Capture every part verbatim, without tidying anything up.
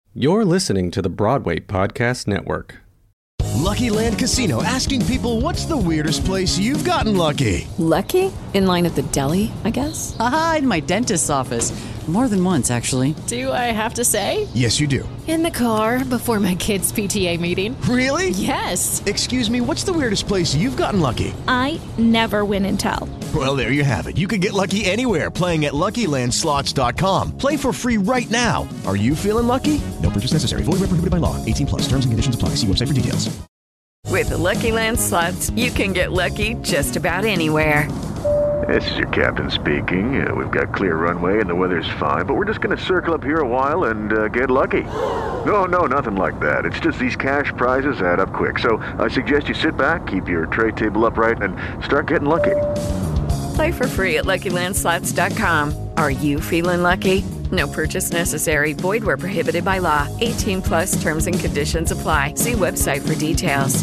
You're listening to the Broadway Podcast Network. Lucky Land Casino, asking people, what's the weirdest place you've gotten lucky? Lucky? In line at the deli, I guess? Aha, in my dentist's office. More than once, actually. Do I have to say? Yes, you do. In the car before my kids' P T A meeting. Really? Yes. Excuse me, what's the weirdest place you've gotten lucky? I never win and tell. Well, there you have it. You can get lucky anywhere, playing at Lucky Land Slots dot com. Play for free right now. Are you feeling lucky? No purchase necessary. Void where prohibited by law. eighteen plus. Terms and conditions apply. See website for details. With the Lucky Land Slots, you can get lucky just about anywhere. This is your captain speaking. Uh, we've got clear runway and the weather's fine, but we're just going to circle up here a while and uh, get lucky. No, no, nothing like that. It's just these cash prizes add up quick. So I suggest you sit back, keep your tray table upright, and start getting lucky. Play for free at Lucky Land Slots dot com. Are you feeling lucky? No purchase necessary. Void where prohibited by law. eighteen plus terms and conditions apply. See website for details.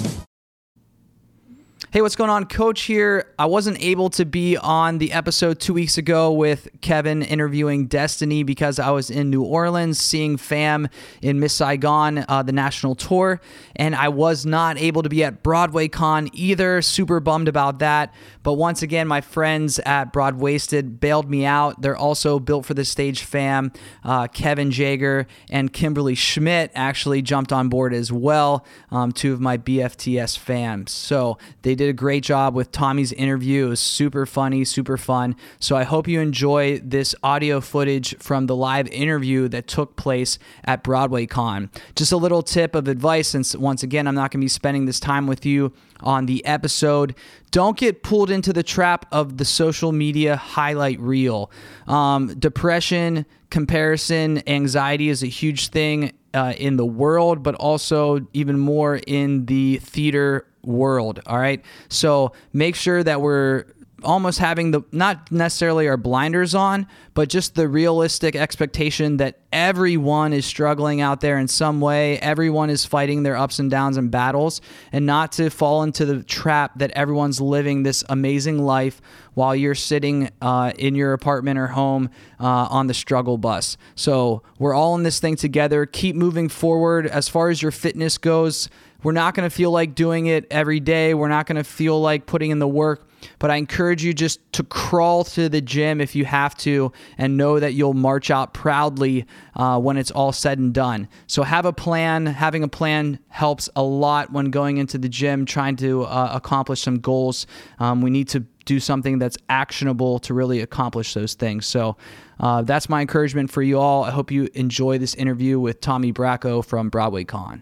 Hey, what's going on? Coach here. I wasn't able to be on the episode two weeks ago with Kevin interviewing Destiny because I was in New Orleans seeing fam in Miss Saigon, uh, the national tour, and I was not able to be at BroadwayCon either. Super bummed about that. But once again, my friends at Broadwasted bailed me out. They're also Built for the Stage fam. Uh, Kevin Jager and Kimberly Schmidt actually jumped on board as well, um, two of my B F T S fams. So they did a great job with Tommy's interview. It was super funny, super fun. So I hope you enjoy this audio footage from the live interview that took place at BroadwayCon. Just a little tip of advice, since once again, I'm not going to be spending this time with you on the episode. Don't get pulled into the trap of the social media highlight reel. Um, depression, comparison, anxiety is a huge thing uh, in the world, but also even more in the theater world. All right. So make sure that we're almost having the, not necessarily our blinders on, but just the realistic expectation that everyone is struggling out there in some way. Everyone is fighting their ups and downs and battles, and not to fall into the trap that everyone's living this amazing life while you're sitting uh, in your apartment or home uh, on the struggle bus. So we're all in this thing together. Keep moving forward. As far as your fitness goes, we're not going to feel like doing it every day. We're not going to feel like putting in the work, but I encourage you just to crawl to the gym if you have to, and know that you'll march out proudly uh, when it's all said and done. So have a plan. Having a plan helps a lot when going into the gym, trying to uh, accomplish some goals. Um, we need to do something that's actionable to really accomplish those things. So uh, that's my encouragement for you all. I hope you enjoy this interview with Tommy Bracco from BroadwayCon.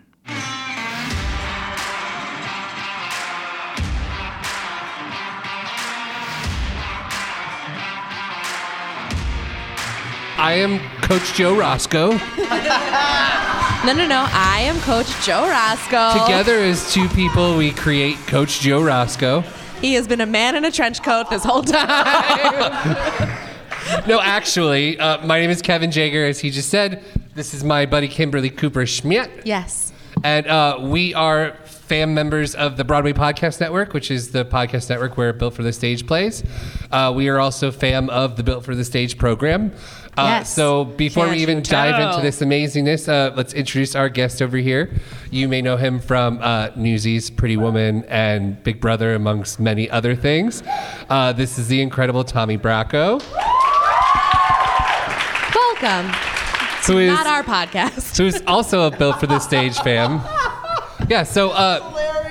I am Coach Joe Roscoe. No, no, no. I am Coach Joe Roscoe. Together as two people, we create Coach Joe Roscoe. He has been a man in a trench coat this whole time. No, actually, uh, my name is Kevin Jager, as he just said. This is my buddy Kimberly Cooper Schmidt. Yes. And uh, we are fam members of the Broadway Podcast Network, which is the podcast network where Built for the Stage plays. Uh, we are also fam of the Built for the Stage program. Uh, yes. So before Can't we even you dive tell? into this amazingness, uh, let's introduce our guest over here. You may know him from uh, Newsies, Pretty Woman, and Big Brother, amongst many other things. Uh, this is the incredible Tommy Bracco. Welcome. Who to is not our podcast. Who's also a Built for the Stage fam. Yeah, so... Uh,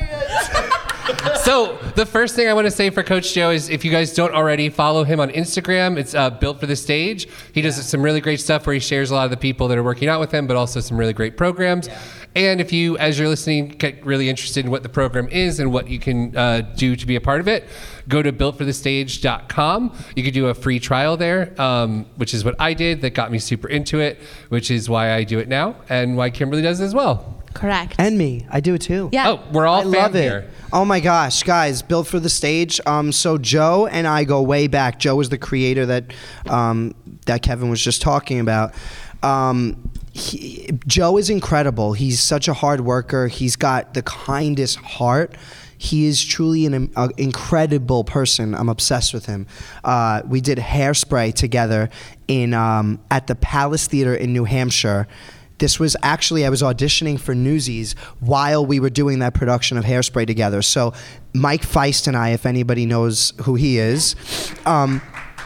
So the first thing I want to say for Coach Joe is, if you guys don't already, follow him on Instagram. It's uh, Built for the Stage. He does some really great stuff where he shares a lot of the people that are working out with him, but also some really great programs. Yeah. And if you, as you're listening, get really interested in what the program is and what you can uh, do to be a part of it, go to built for the stage dot com. You can do a free trial there, um, which is what I did. That got me super into it, which is why I do it now and why Kimberly does as well. Correct. And me. I do it too. Yeah. Oh, we're all I love it. here. Oh my gosh, guys, Built for the Stage. Um, so Joe and I go way back. Joe is the creator that um, that Kevin was just talking about. Um, he, Joe is incredible. He's such a hard worker. He's got the kindest heart. He is truly an uh, incredible person. I'm obsessed with him. Uh, we did Hairspray together in um, at the Palace Theater in New Hampshire. this was actually, I was auditioning for Newsies while we were doing that production of Hairspray together. So Mike Feist and I, if anybody knows who he is, um,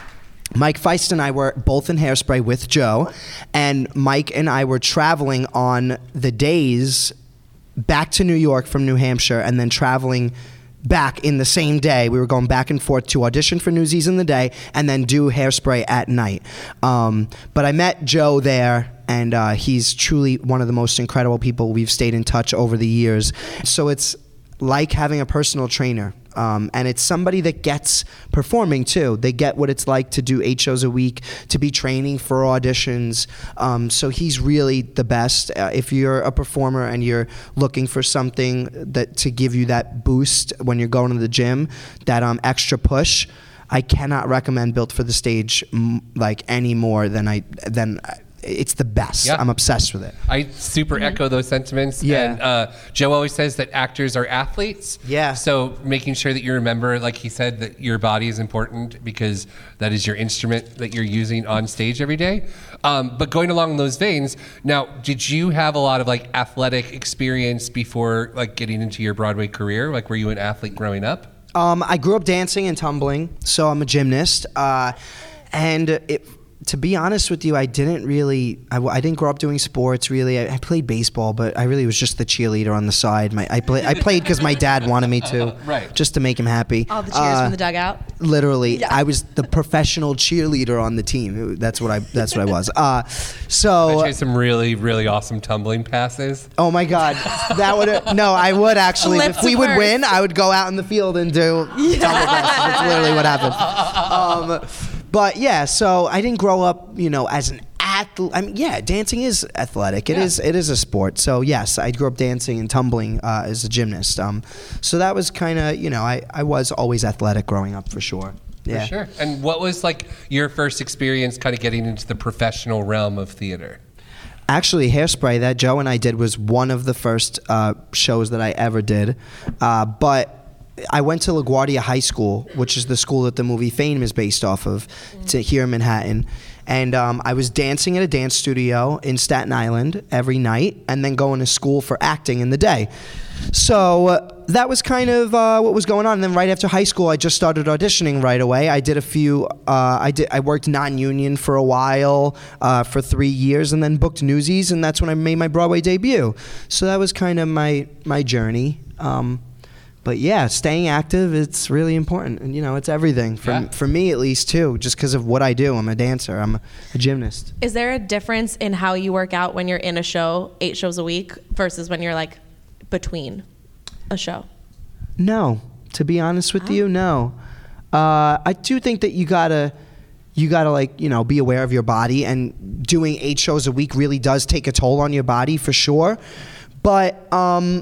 Mike Feist and I were both in Hairspray with Joe, and Mike and I were traveling on the days back to New York from New Hampshire, and then traveling back in the same day. We were going back and forth to audition for Newsies in the day and then do Hairspray at night. Um, but I met Joe there, and uh, he's truly one of the most incredible people. We've stayed in touch over the years. So it's like having a personal trainer. Um, and it's somebody that gets performing too. They get what it's like to do eight shows a week, to be training for auditions. Um, so he's really the best. Uh, if you're a performer and you're looking for something that to give you that boost when you're going to the gym, that um, extra push, I cannot recommend Built for the Stage m- like any more than I than. It's the best. Yeah. I'm obsessed with it. I super mm-hmm. echo those sentiments. Yeah. And uh, Joe always says that actors are athletes. Yeah. So making sure that you remember, like he said, that your body is important because that is your instrument that you're using on stage every day. Um, but going along those veins, now, did you have a lot of like athletic experience before like getting into your Broadway career? Like, were you an athlete growing up? Um, I grew up dancing and tumbling, so I'm a gymnast. Uh, and it. To be honest with you, I didn't really, I, I didn't grow up doing sports really. I, I played baseball, but I really was just the cheerleader on the side. My, I, play, I played because my dad wanted me to, right. just to make him happy. All the cheers uh, from the dugout? Literally. Yeah. I was the professional cheerleader on the team. That's what I That's what I was. Uh, so. I had some really, really awesome tumbling passes. Oh my God. That would, no, I would actually. Lips if we would first. win, I would go out in the field and do Yeah. tumble passes. That's literally what happened. Um, But yeah, so I didn't grow up, you know, as an athlete. I mean, yeah, dancing is athletic. It Yeah. is. It is a sport. So yes, I grew up dancing and tumbling uh, as a gymnast. Um, so that was kind of, you know, I, I was always athletic growing up for sure. Yeah. For sure. And what was like your first experience kind of getting into the professional realm of theater? Actually, Hairspray that Joe and I did was one of the first uh, shows that I ever did. Uh, but I went to LaGuardia High School, which is the school that the movie Fame is based off of, to here in Manhattan. And um, I was dancing at a dance studio in Staten Island every night and then going to school for acting in the day. So uh, that was kind of uh, what was going on. And then right after high school, I just started auditioning right away. I did a few, uh, I did. I worked non-union for a while, uh, for three years, and then booked Newsies, and that's when I made my Broadway debut. So that was kind of my, my journey. Um, But yeah, staying active, it's really important. And, you know, it's everything. For, Yeah. for me, at least, too, just because of what I do. I'm a dancer. I'm a, a gymnast. Is there a difference in how you work out when you're in a show, eight shows a week, versus when you're, like, between a show? No. To be honest with oh. you, no. Uh, I do think that you got to... You gotta like you know be aware of your body, and doing eight shows a week really does take a toll on your body for sure. But um,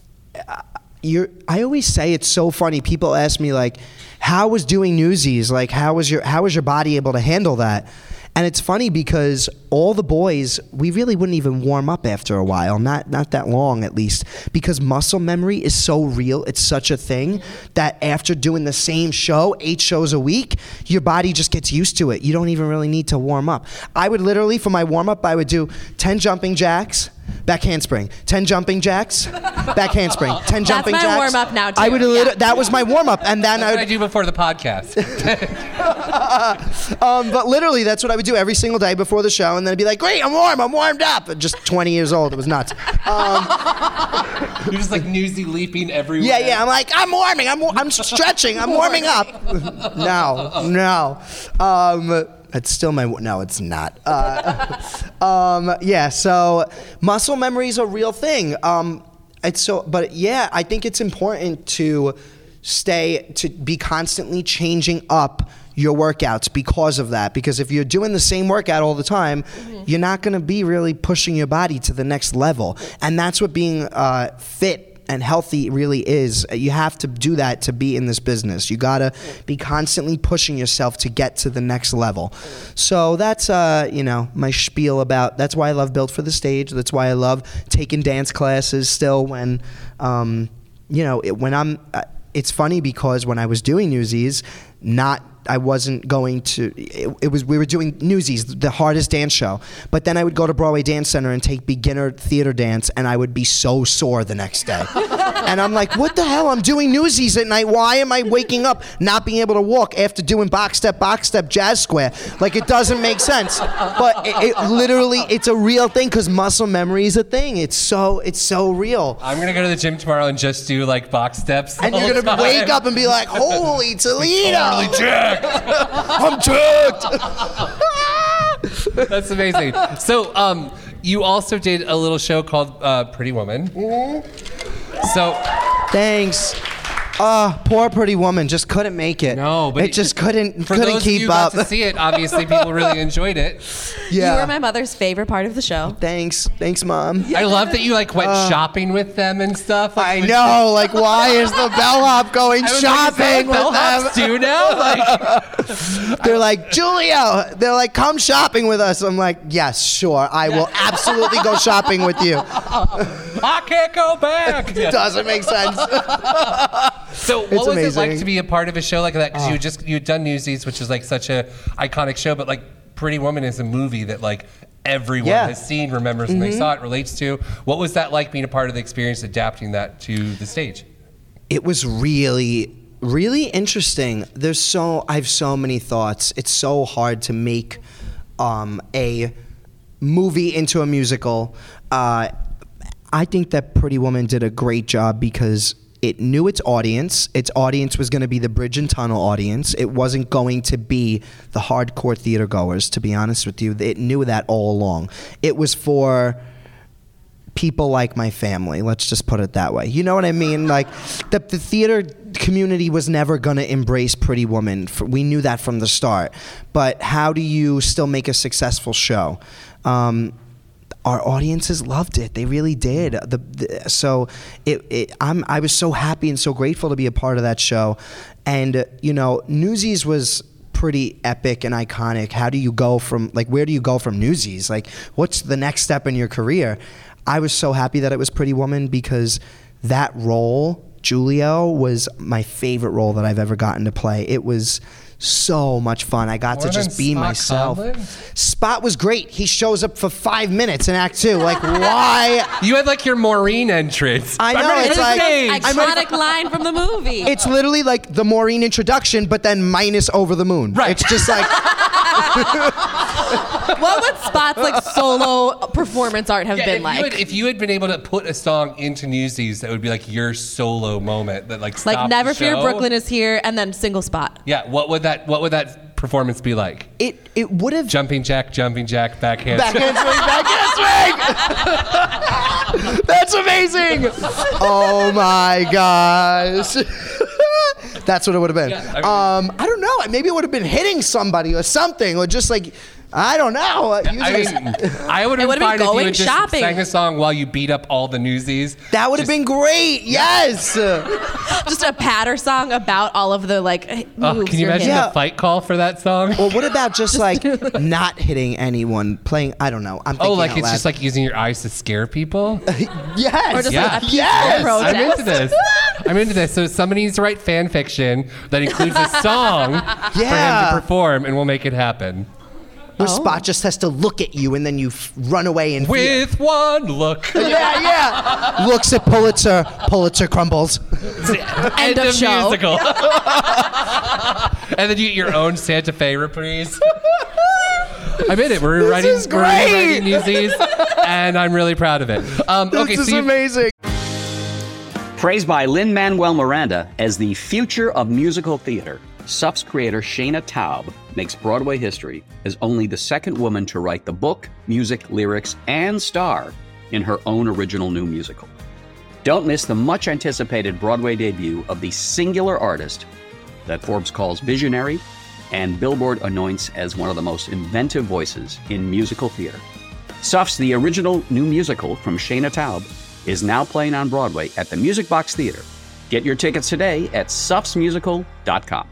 You're, I always say it's so funny. People ask me like, "How was doing Newsies? Like, how was your how was your body able to handle that?" And it's funny because all the boys, we really wouldn't even warm up after a while, not not that long at least, because muscle memory is so real. It's such a thing that after doing the same show, eight shows a week, your body just gets used to it. You don't even really need to warm up. I would literally, for my warm up, I would do ten jumping jacks, back handspring, ten jumping jacks, back handspring, ten jumping That's my jacks. warm up now too. I would yeah. that was my warm up, and then That's I what would I do before the podcast. um, but literally, that's what I would do every single day before the show, and then I'd be like, "Great, I'm warm, I'm warmed up." At just twenty years old, it was nuts. Um, You're just like Newsy leaping everywhere. yeah, yeah. I'm like, I'm warming, I'm I'm stretching, I'm warming up. No, no. Um, It's still my no. It's not. Uh, um, yeah. So muscle memory is a real thing. Um, it's so, but yeah, I think it's important to stay to be constantly changing up your workouts because of that. Because if you're doing the same workout all the time, mm-hmm. you're not going to be really pushing your body to the next level. And that's what being uh, fit and healthy really is. You have to do that to be in this business. You gotta be constantly pushing yourself to get to the next level. So that's uh, you know, my spiel about. That's why I love Built for the Stage. That's why I love taking dance classes still. When, um, you know, it, when I'm. Uh, it's funny because when I was doing Newsies, not I wasn't going to. It, it was we were doing Newsies, the hardest dance show. But then I would go to Broadway Dance Center and take beginner theater dance, and I would be so sore the next day. And I'm like, what the hell? I'm doing Newsies at night. Why am I waking up not being able to walk after doing box step, box step, jazz square? Like, it doesn't make sense. But it, it literally, it's a real thing because muscle memory is a thing. It's so it's so real. I'm gonna go to the gym tomorrow and just do like box steps. And you're gonna wake up and be like, holy Toledo! Totally jacked. I'm jacked. That's amazing. So, um, you also did a little show called uh, Pretty Woman. Mm-hmm. So, thanks. Uh, poor Pretty Woman just couldn't make it. No, but it just couldn't for couldn't those keep of you up. who got to see it, obviously people really enjoyed it. Yeah. You were my mother's favorite part of the show. Thanks, thanks, Mom. I love that you like went Uh, shopping with them and stuff. Like, I was- know, like, why is the bellhop going I was shopping like, is that with what them? bellhops do now? Like, They're like, Julio, they're like, come shopping with us. I'm like, yes, sure, I will absolutely go shopping with you. I can't go back. Doesn't make sense. So, what It's was it like amazing. to be a part of a show like that? Because Oh. you just you had done Newsies, which is like such a iconic show, but like Pretty Woman is a movie that like everyone Yeah. has seen, remembers when they Mhm. saw it, relates to. What was that like being a part of the experience, adapting that to the stage? It was really, really interesting. There's so I have so many thoughts. It's so hard to make um, a movie into a musical. Uh, I think that Pretty Woman did a great job because it knew its audience. Its audience was going to be the Bridge and Tunnel audience. It wasn't going to be the hardcore theater goers, to be honest with you. It knew that all along. It was for people like my family, let's just put it that way. You know what I mean? Like, the, the theater community was never going to embrace Pretty Woman. For, we knew that from the start. But how do you still make a successful show? Um, our audiences loved it. They really did. The, the, so it, it, I'm, I was so happy and so grateful to be a part of that show. And, uh, you know, Newsies was pretty epic and iconic. How do you go from, like, where do you go from Newsies? Like, what's the next step in your career? I was so happy that it was Pretty Woman because that role, Julio, was my favorite role that I've ever gotten to play. It was so much fun. I got More to just than be Spot myself. Conlon? Spot was great. He shows up for five minutes in Act Two. Like, why? You had like your Maureen entrance. I know, I'm ready it's to like- stage. I'm ready- Iconic line from the movie. It's literally like the Maureen introduction, but then minus Over the Moon. Right. It's just like, What would Spot's like solo performance art have Yeah, been if like? You had, if you had been able to put a song into Newsies, that would be like your solo moment that like like stopped Never the Fear show. Brooklyn is here, and then single Spot. Yeah, what would that what would that performance be like? it it would have Jumping jack, jumping jack, backhand. backhand swing, backhand swing. That's amazing. Oh my gosh. That's what it would have been. Yeah, I mean- um, I don't know. Maybe it would have been hitting somebody or something, or just like, I don't know. Uh, I using- mean, I would It have would've been been fine if you going had just shopping. sang a song while you beat up all the Newsies. that would have Just- been great. Yes. Just a patter song about all of the like moves. Oh, can you you're imagine hitting. Yeah. the fight call for that song? Or what about just like not hitting anyone, playing? I don't know. I'm thinking Oh, like out it's loud. just like using your eyes to scare people? yes. Or just Yeah. like a peaceful Yes. protest. I'm into this. I'm into this. So somebody needs to write fan fiction that includes a song for him Yeah. to perform, and we'll make it happen. Where Spot just has to look at you and then you f- run away in fear. With one look. Yeah, yeah. Looks at Pulitzer. Pulitzer crumbles. End of show. musical. And then you get your own Santa Fe reprise. I'm in it. We're This writing, is we're great. rewriting Newsies, and I'm really proud of it. Um, This okay, is so you- amazing. Praised by Lin-Manuel Miranda as the future of musical theater, S U F's creator Shayna Taub makes Broadway history as only the second woman to write the book, music, lyrics, and star in her own original new musical. Don't miss the much-anticipated Broadway debut of the singular artist that Forbes calls visionary and Billboard anoints as one of the most inventive voices in musical theater. S U F's The Original New Musical from Shayna Taub is now playing on Broadway at the Music Box Theater. Get your tickets today at suffs musical dot com.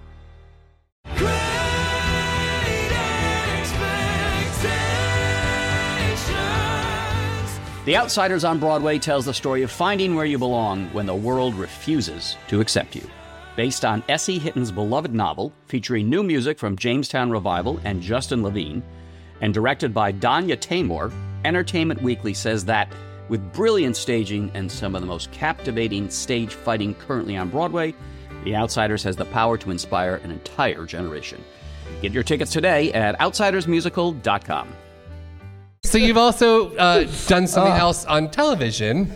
The Outsiders on Broadway tells the story of finding where you belong when the world refuses to accept you. Based on S E Hitton's beloved novel, featuring new music from Jamestown Revival and Justin Levine, and directed by Danya Tamor, Entertainment Weekly says that, with brilliant staging and some of the most captivating stage fighting currently on Broadway, The Outsiders has the power to inspire an entire generation. Get your tickets today at outsiders musical dot com. So you've also uh, done something uh. else on television.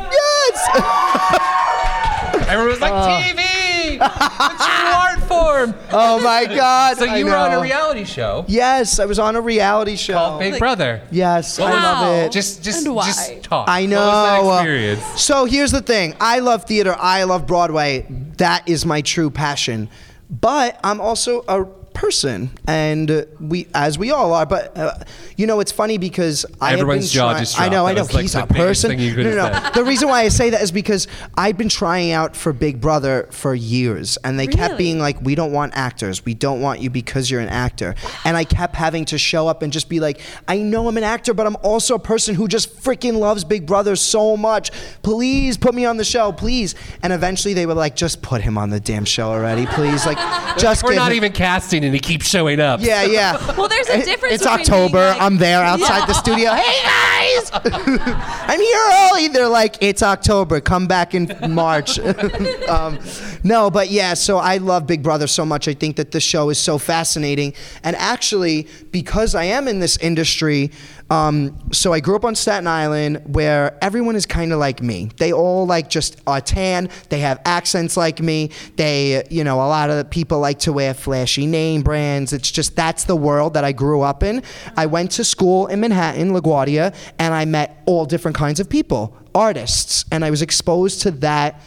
Yes! Everyone was like, uh. T V! It's your art form! Oh my God. So you were on a reality show. Yes, I was on a reality show. Called Big like, Brother. Yes, wow. I love it. Just, just, and why? just talk. I know. What was that experience? So here's the thing. I love theater. I love Broadway. That is my true passion. But I'm also a person, and uh, we, as we all are. But uh, you know, it's funny because I everyone's have been jaw try- just dropped. I know, I know. That was, like, He's the a biggest person. thing you could no, no, have no. said. The reason why I say that is because I've been trying out for Big Brother for years, and they kept Really? being like, "We don't want actors. We don't want you because you're an actor." And I kept having to show up and just be like, "I know I'm an actor, but I'm also a person who just freaking loves Big Brother so much. Please put me on the show, please." And eventually they were like, "Just put him on the damn show already, please." Like, just we're give not him- even casting, and he keeps showing up. Yeah, yeah. Well, there's a It- difference. It's between October. being like- I'm there outside Yeah. the studio. Hey guys, I'm here early. They're like, it's October. Come back in March. um, no, but yeah. So I love Big Brother so much. I think that the show is so fascinating. And actually, because I am in this industry, um, so I grew up on Staten Island, where everyone is kind of like me. They all like just are tan. They have accents like me. They, you know, a lot of the people like to wear flashy name brands. It's just that's the world that I grew up in. I went to school in Manhattan, LaGuardia, and I met all different kinds of people, artists, and I was exposed to that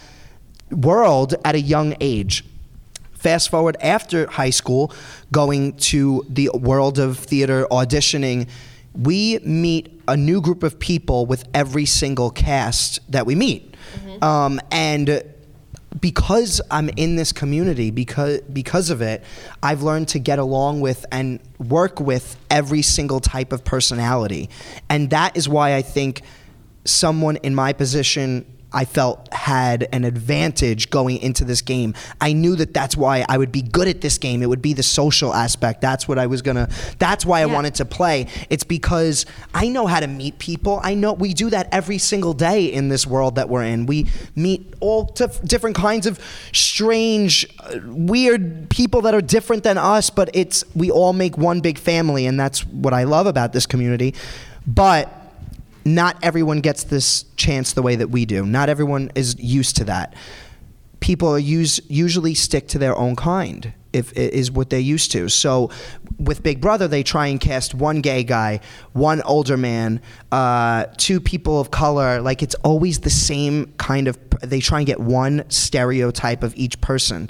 world at a young age. Fast forward after high school, going to the world of theater, auditioning, we meet a new group of people with every single cast that we meet. Mm-hmm. Um, and because I'm in this community, because because of it, I've learned to get along with and work with every single type of personality. And that is why I think someone in my position, I felt had an advantage going into this game. I knew that that's why I would be good at this game. It would be the social aspect. That's what I was gonna, that's why I Yeah. wanted to play. It's because I know how to meet people. I know we do that every single day in this world that we're in. We meet all dif- different kinds of strange, uh, weird people that are different than us, but it's, we all make one big family, and that's what I love about this community. But not everyone gets this chance the way that we do. Not everyone is used to that. People are use, usually stick to their own kind, if is what they're used to. So with Big Brother, they try and cast one gay guy, one older man, uh, two people of color. Like, it's always the same kind of, they try and get one stereotype of each person.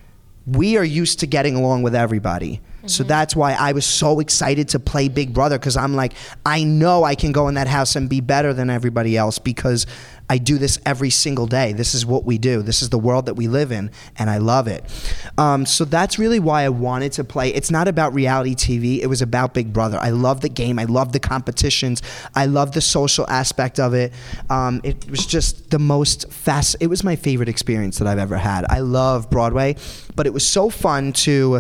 We are used to getting along with everybody. So that's why I was so excited to play Big Brother, because I'm like, I know I can go in that house and be better than everybody else because I do this every single day. This is what we do. This is the world that we live in, and I love it. Um, so that's really why I wanted to play. It's not about reality T V. It was about Big Brother. I love the game. I love the competitions. I love the social aspect of it. Um, it was just the most fast. It was my favorite experience that I've ever had. I love Broadway, but it was so fun to...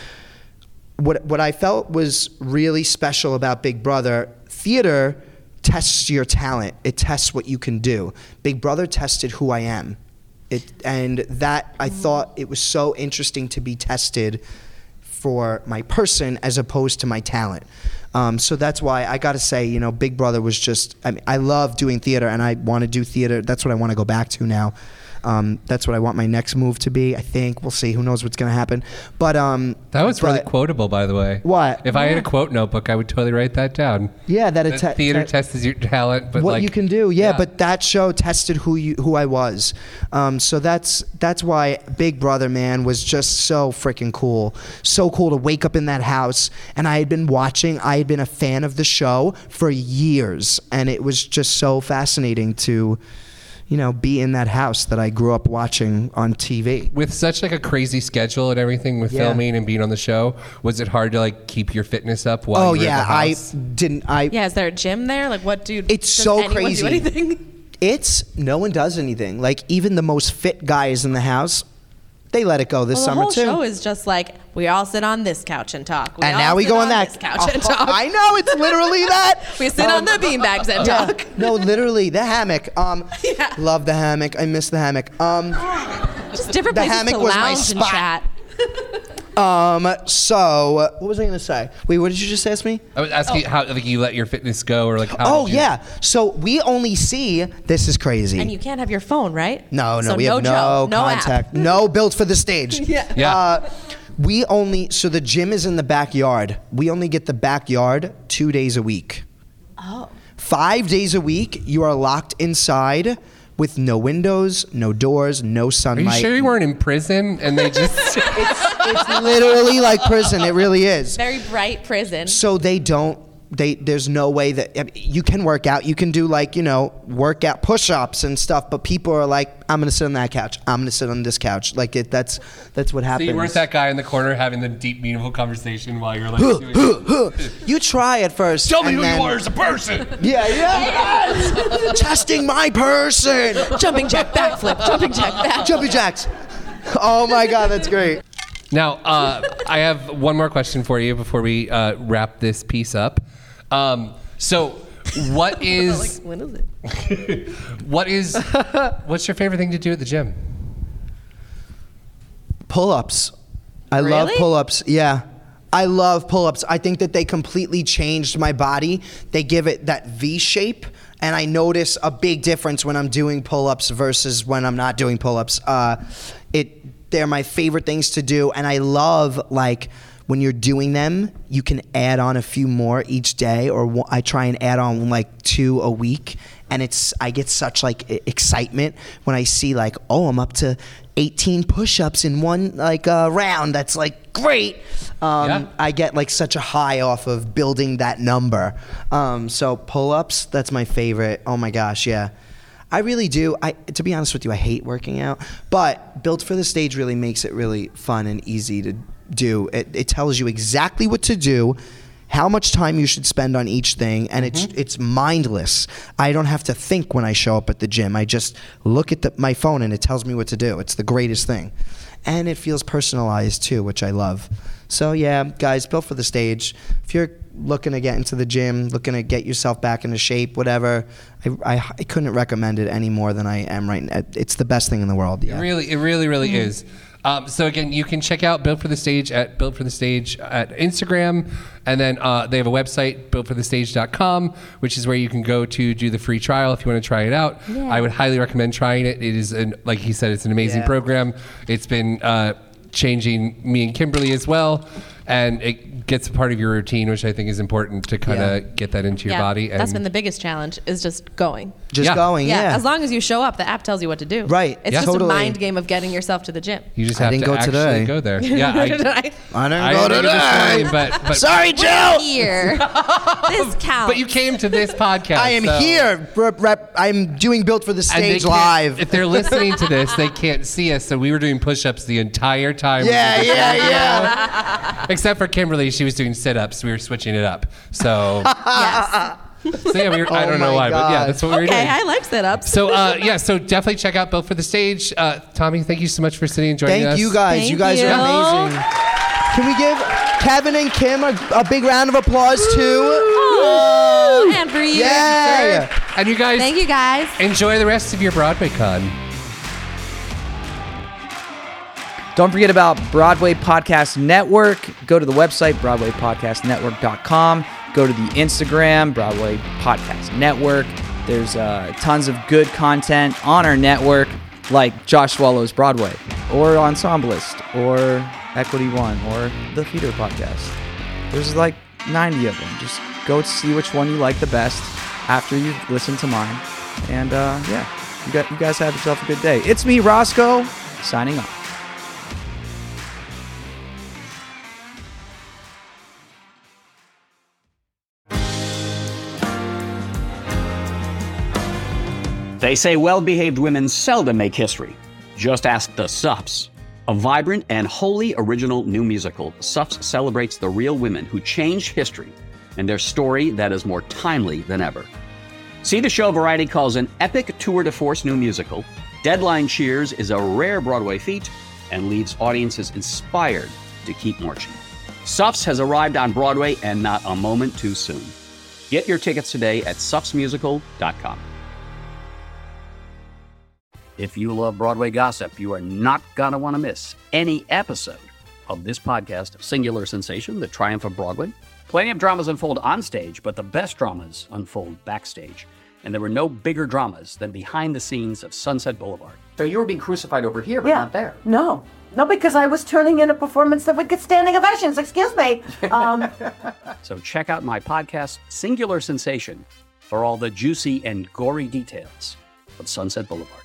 What what I felt was really special about Big Brother, theater tests your talent. It tests what you can do. Big Brother tested who I am. It and that I thought it was so interesting to be tested for my person as opposed to my talent. Um, so that's why I got to say, you know, Big Brother was just, I mean, I love doing theater, and I want to do theater. That's what I want to go back to now. Um, that's what I want my next move to be, I think. We'll see. Who knows what's going to happen. But um, that was but, really quotable, by the way. What? If I had a quote notebook, I would totally write that down. Yeah, that, that it te- theater te- tests your talent, but what like, you can do. Yeah, yeah. but that show tested who you who I was. Um, so that's that's why Big Brother, man, was just so freaking cool. So cool to wake up in that house, and I had been watching. I had been a fan of the show for years, and it was just so fascinating to, you know, be in that house that I grew up watching on T V. With such like a crazy schedule and everything with Yeah. filming and being on the show, was it hard to like keep your fitness up while Oh you were yeah, in the I house? didn't. I Yeah, is there a gym there? Like, what do? It's does so anyone crazy. Do anything? It's no one does anything. Like, even the most fit guys in the house They let it go this well, the summer whole too. show is just like we all sit on this couch and talk. We and all now we sit go on on that this couch and Oh, talk. I know, it's literally that. We sit Um, on the beanbags and yeah. talk. No, literally the hammock. Um, Yeah. love the hammock. I miss the hammock. Um, Just different the places hammock to was my lounge and spot. chat. Um. So, uh, what was I gonna say? Wait, what did you just ask me? I was asking how like you let your fitness go, or like how Oh did you- yeah. So we only see. This is crazy. And you can't have your phone, right? No, no, So we no have no, Joe, no app. contact. No built for the stage. Yeah. Yeah. Uh, we only so the gym is in the backyard. We only get the backyard two days a week. Oh. Five days a week, you are locked inside with no windows, no doors, no Are sunlight. you sure you weren't in prison and they just? It's literally like prison. It really is. Very bright prison. So they don't. They there's no way that I mean, you can work out. You can do like you know workout push-ups and stuff. But people are like, I'm gonna sit on that couch. I'm gonna sit on this couch. Like it. That's that's what So happens. you weren't that guy in the corner having the deep, meaningful conversation while you're like, doing You try at first. tell me and who then- you are as a person. Yeah, yeah. Yes! Testing my person. Jumping jack backflip. Jumping jack back. Jumping jacks. Oh my God, that's great. Now, uh, I have one more question for you before we uh, wrap this piece up. Um, so, what is Like, when is it? what is what's your favorite thing to do at the gym? Pull-ups. I love Really? pull-ups. Yeah. I love pull-ups. I think that they completely changed my body. They give it that V shape, and I notice a big difference when I'm doing pull-ups versus when I'm not doing pull-ups. Uh, it they're my favorite things to do, and I love like when you're doing them, you can add on a few more each day, or one, I try and add on like two a week, and it's I get such like e- excitement when I see like, oh, I'm up to eighteen push-ups in one like uh, round. That's like great. Um, Yeah. I get like such a high off of building that number. Um, so pull-ups, that's my favorite. Oh my gosh, yeah. I really do. I to be honest with you, I hate working out, but Built for the Stage really makes it really fun and easy to do. It, it tells you exactly what to do, how much time you should spend on each thing, and it's it's mindless. I don't have to think when I show up at the gym. I just look at the, my phone and it tells me what to do. It's the greatest thing. And it feels personalized too, which I love. So yeah, guys, Built for the Stage. If you're looking to get into the gym, looking to get yourself back into shape, whatever, I, I, I couldn't recommend it any more than I am right now. It's the best thing in the world. Yeah. It really, it really, really is. Um, so again, you can check out Built for the Stage at Built for the Stage at Instagram, and then uh, they have a website, built for the stage dot com, which is where you can go to do the free trial if you want to try it out. Yeah. I would highly recommend trying it. It is, an, like he said, it's an amazing Yeah. program. It's been uh, changing me and Kimberly as well, and it gets a part of your routine, which I think is important to kind of Yeah. get that into your yeah, body. And that's been the biggest challenge is just going. Just Yeah. going, Yeah, yeah. as long as you show up, the app tells you what to do. Right. It's Yeah. just Totally. a mind game of getting yourself to the gym. you just I have didn't to go actually today. go there. Yeah, I, I didn't I go didn't today. this morning, but, but Sorry, Jill. Here, this counts. But you came to this podcast. I am so- here. Rep, rep, I'm doing Built for the And they Stage can't- live. If they're listening to this, they can't see us, so we were doing push-ups the entire time. we Yeah, did the yeah, show. yeah. Except for Kimberly, she was doing sit-ups. We were switching it up. So, yes. so yeah, we were, I Oh don't know my why, but yeah, God. that's what we were Okay, doing. I like sit-ups. So uh, yeah, so definitely check out Built for the Stage. Uh, Tommy, thank you so much for sitting and joining Thank us. you guys. Thank you guys you. are amazing. Can we give Kevin and Kim a, a big round of applause too? Oh, and for you. Yeah. And you guys, Thank you guys. enjoy the rest of your Broadway con. Don't forget about Broadway Podcast Network. Go to the website, broadway podcast network dot com. Go to the Instagram, Broadway Podcast Network. There's uh, tons of good content on our network, like Josh Swallow's Broadway, or Ensemblist, or Equity One, or the Feeder Podcast. There's like ninety of them. Just go see which one you like the best after you listen to mine. And uh, yeah, you, got, you guys have yourself a good day. It's me, Roscoe, signing off. They say well-behaved women seldom make history. Just ask the Suffs. A vibrant and wholly original new musical, Suffs celebrates the real women who changed history and their story that is more timely than ever. See the show Variety calls an epic tour de force new musical. Deadline Cheers is a rare Broadway feat, and leaves audiences inspired to keep marching. Suffs has arrived on Broadway, and not a moment too soon. Get your tickets today at suffs musical dot com. If you love Broadway gossip, you are not going to want to miss any episode of this podcast, Singular Sensation, The Triumph of Broadway. Plenty of dramas unfold on stage, but the best dramas unfold backstage. And there were no bigger dramas than behind the scenes of Sunset Boulevard. So you were being crucified over here, but yeah. not there. No. No, because I was turning in a performance that would get standing ovations. Excuse me. Um, so check out my podcast, Singular Sensation, for all the juicy and gory details of Sunset Boulevard.